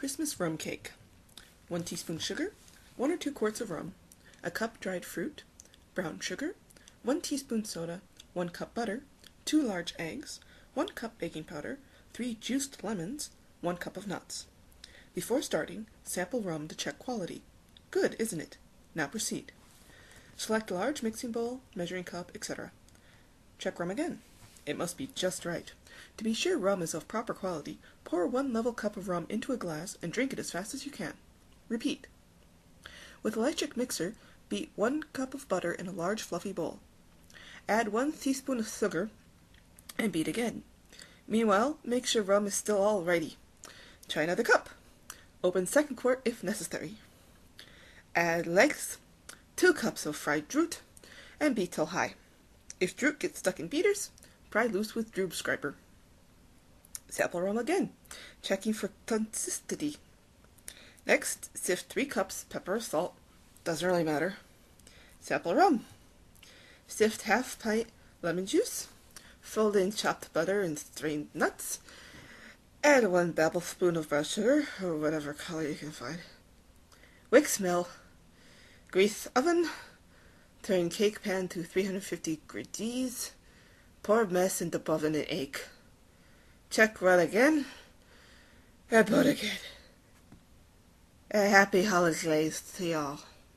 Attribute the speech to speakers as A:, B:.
A: Christmas rum cake. 1 teaspoon sugar, 1 or 2 quarts of rum, a cup dried fruit, brown sugar, 1 teaspoon soda, 1 cup butter, 2 large eggs, 1 cup baking powder, 3 juiced lemons, 1 cup of nuts. Before starting, sample rum to check quality. Good, isn't it? Now proceed. Select a large mixing bowl, measuring cup, etc. Check rum again. It must be just right. To be sure rum is of proper quality, pour 1 level cup of rum into a glass and drink it as fast as you can. Repeat. With electric mixer, beat 1 cup of butter in a large fluffy bowl. Add 1 teaspoon of sugar and beat again. Meanwhile, make sure rum is still all righty. Try another cup. Open second quart if necessary. Add legs, 2 cups of fried droot, and beat till high. If droot gets stuck in beaters, pry loose with droop scraper. Sample rum again, checking for consistency. Next, sift 3 cups pepper or salt, doesn't really matter. Sample rum. Sift half pint lemon juice, fold in chopped butter and strained nuts, add 1 tablespoon of brown sugar, or whatever color you can find. Wick smell. Grease oven, turn cake pan to 350 degrees, pour mess into oven and bake. Check run again, and put again. A happy holidays to y'all.